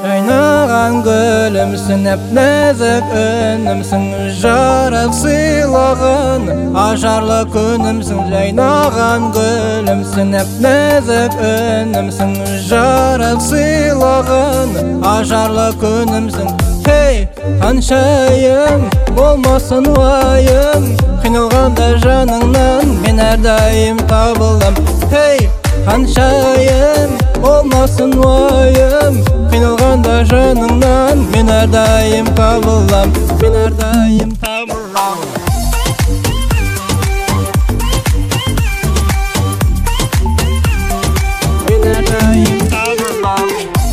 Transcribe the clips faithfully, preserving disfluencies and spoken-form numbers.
Жайнаған гүлімсің, нәп-нәзік үнімсің, жарық сыйлаған ажарлы күнімсің. Жайнаған гүлімсің, нәп-нәзік үнімсің, жарық сыйлаған ажарлы күнімсің. Хей, қаншайым болмасын уайым, қиналғанда жаныңнан мен әрдайым табылам. Хей, қаншайым болмасын уайым, қиналғанда жаныңнан мен әрдайым табылам, мен әрдайым табылам. Мен әрдайым табылам.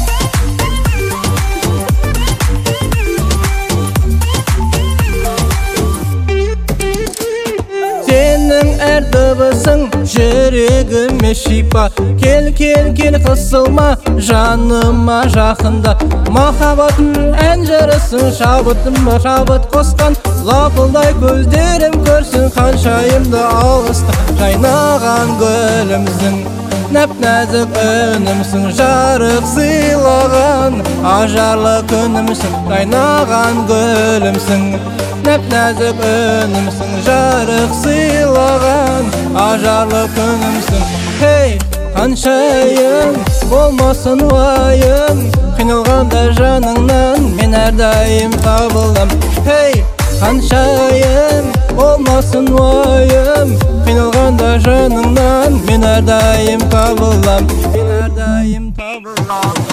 Сенің әр дыбысың жүрегіме шипа. Кел, кел, кел қысылма жаныма жақында. Махаббатым ән жырысың, шабытыма шабыт қосқан. Лапылдай көздерім көрсін қаншайымды алғысты. Жайнаған гүлімсің, нәп-нәзік үнімсің, жарық сыйлаған ажарлы күнімсің. Жайнаған гүлімсің, нәп-нәзік үнімсің, жарық сыйлаған ажарлы күнімсің. Хей, қаншайым болмасын уайым, қиналғанда жаныңнан мен әрдайым табылам. Хей, қаншайым болмасын уайым, қиналғанда жаныңнан мен әрдайым табылам, мен әрдайым табылам.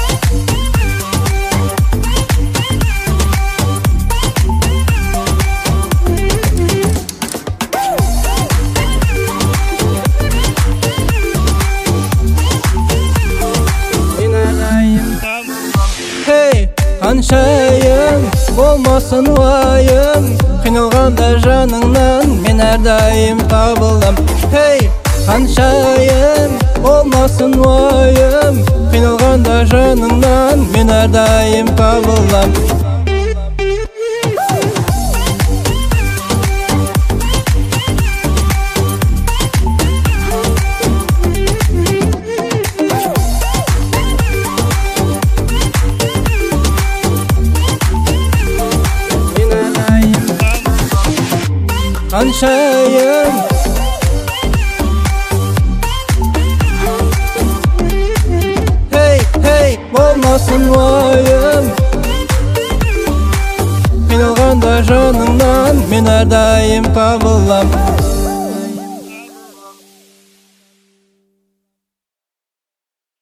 Хей, қаншайым болмасын уайым, қиналғанда жаныңнан мен әрдайым табылам. Хей, қаншайым болмасын уайым, қиналғанда жаныңнан мен әрдайым табылам. Қаншайым Хей, хей, болмасын уайым, қиналғанда жаныңнан мен әрдайым табылам.